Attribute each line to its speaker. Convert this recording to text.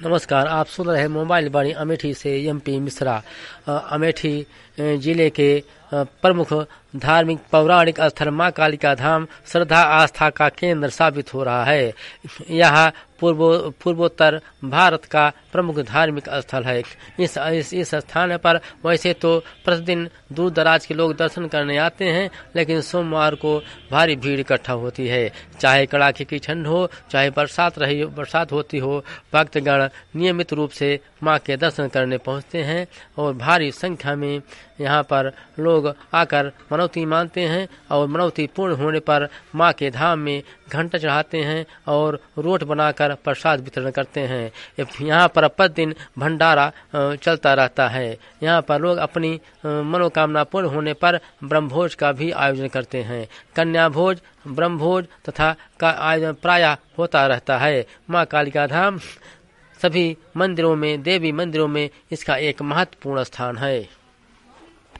Speaker 1: नमस्कार, आप सुन रहे हैं मोबाइल वाणी अमेठी से एमपी मिश्रा। अमेठी जिले के प्रमुख धार्मिक पौराणिक स्थल मां कालिका धाम श्रद्धा आस्था का केंद्र साबित हो रहा है। यह पूर्वोत्तर भारत का प्रमुख धार्मिक स्थल है। इस स्थान पर वैसे तो प्रतिदिन दूर दराज के लोग दर्शन करने आते हैं, लेकिन सोमवार को भारी भीड़ इकट्ठा होती है। चाहे कड़ाके की ठंड हो, चाहे बरसात होती हो, भक्तगण नियमित रूप से मां के दर्शन करने पहुंचते हैं और भारी संख्या में यहाँ पर लोग आकर मनौती मानते हैं और मनौती पूर्ण होने पर मां के धाम में घंटा चढ़ाते हैं और रोट बनाकर प्रसाद वितरण करते हैं। यहाँ पर प्रतिदिन भंडारा चलता रहता है। यहाँ पर लोग अपनी मनोकामना पूर्ण होने पर ब्रह्मभोज का भी आयोजन करते हैं। कन्या भोज, ब्रह्मभोज तथा का आयोजन प्रायः होता रहता है। मां कालिका धाम सभी मंदिरों में, देवी मंदिरों में इसका एक महत्वपूर्ण स्थान है।